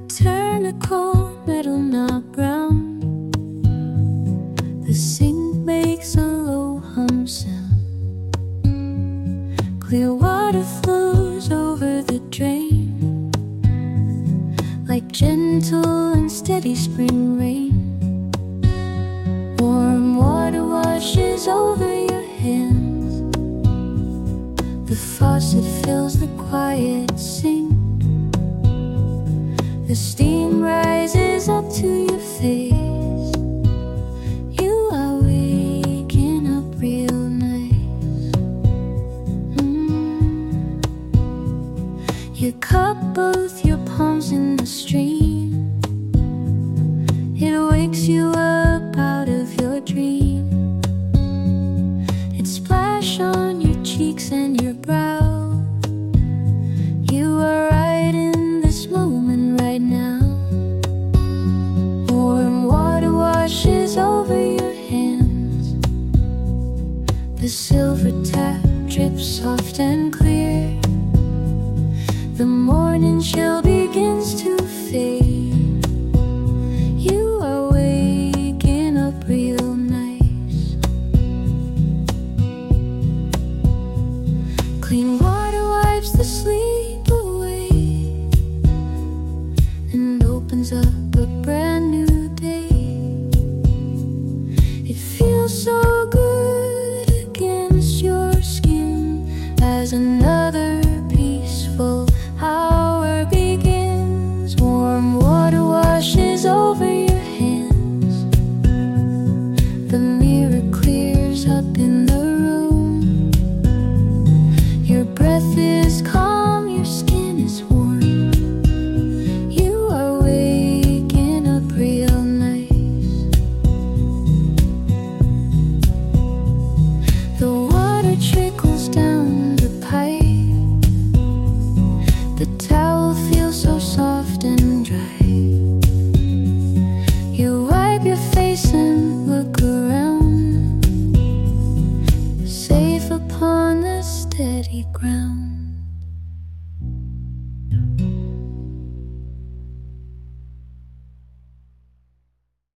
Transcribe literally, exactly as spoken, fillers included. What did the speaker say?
turn a cold metal not brown. The sink makes a low hum sound. Clear water flows over the drain, like gentle and steady spring rain. Warm water washes over your hands. The faucet fills the quiet sink. The steam rises up to your face. You are waking up real nice. mm. You cup both your palms in the stream. It wakes you up out of your dream. It splash on your cheeks and your brow. You are right in this moment right now. Warm water washes over your hands. The silver tap drips soft and clear. The morning chill begins to fade. You are waking up real nice. Clean water wipes the sleep away and opens up a brand new day. It feels so good against your skin as another